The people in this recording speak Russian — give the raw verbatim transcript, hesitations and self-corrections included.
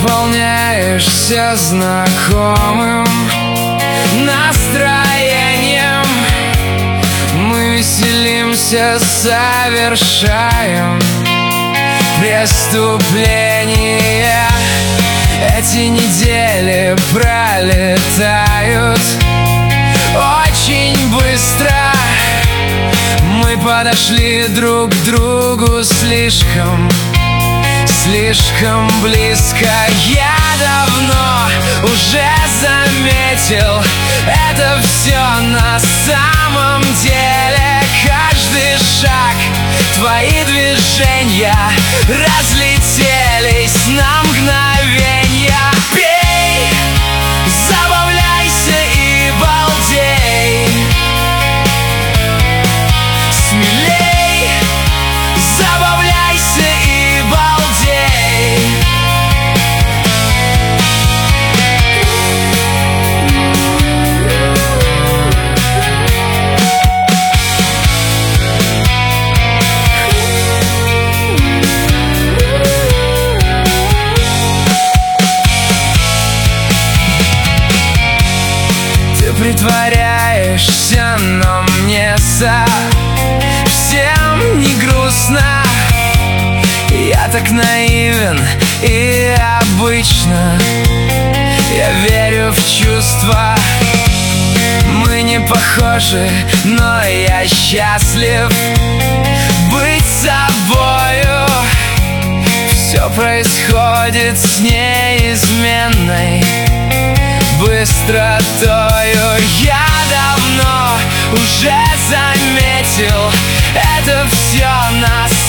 наполняешься знакомым настроением. Мы веселимся, совершаем преступления. Эти недели пролетают очень быстро. Мы подошли друг к другу слишком, слишком близко. Я давно уже заметил, это все на самом деле. Каждый шаг, твои движения разлетелись на мгновенья. Пей, забавляйся и балдей. Смелей, забавляйся и балдей. Ты притворяешься, но мне совсем не грустно. Я так наивен и обычно. Я верю в чувства. Мы не похожи, но я счастлив быть собою. Все происходит с неизменной быстротою. Я давно уже заметил, это все на